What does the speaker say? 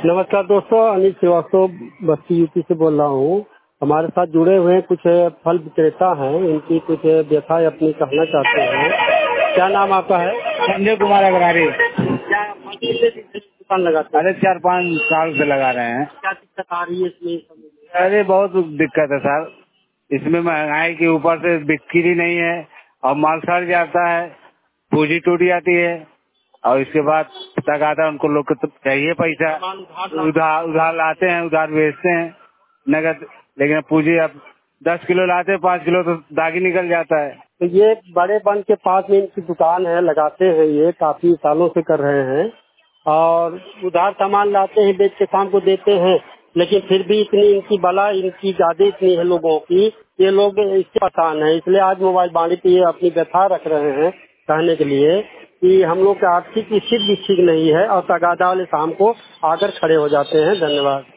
नमस्कार दोस्तों, अनिल श्रीवास्तव बस्ती यूपी से बोल रहा हूँ। हमारे साथ जुड़े हुए कुछ फल विक्रेता हैं, इनकी कुछ व्यथा अपनी कहना चाहते हैं। क्या नाम आपका है? संजय कुमार अग्रवारी। क्या कितने दिन से दुकान लगाते हैं? अरे 4-5 साल से लगा रहे हैं। क्या दिक्कत आ रही है इसमें? अरे बहुत दिक्कत है सर, इसमें महंगाई के ऊपर से बिक्री नहीं है और माल सड़ जाता है, पूंजी टूट जाती है और इसके बाद तगादा उनको लोग को तो चाहिए पैसा, उधार लाते हैं, उधार बेचते हैं नगद, लेकिन पूंजी अब 10 किलो लाते हैं, 5 किलो तो दागी निकल जाता है। तो ये बड़े बंद के पास में इनकी दुकान है, लगाते हैं, ये काफी सालों से कर रहे हैं और उधार सामान लाते हैं, बेच के शाम को देते हैं, लेकिन फिर भी इतनी इनकी बला, इनकी ज्यादा इतनी है लोगों की, ये लोग इससे परेशान है। इसलिए आज मोबाइल बाणी पे ये अपनी व्यथा रख रहे हैं कहने के लिए कि हम लोग की आर्थिक स्थिति भी ठीक नहीं है और तगादा वाले शाम को आकर खड़े हो जाते हैं। धन्यवाद।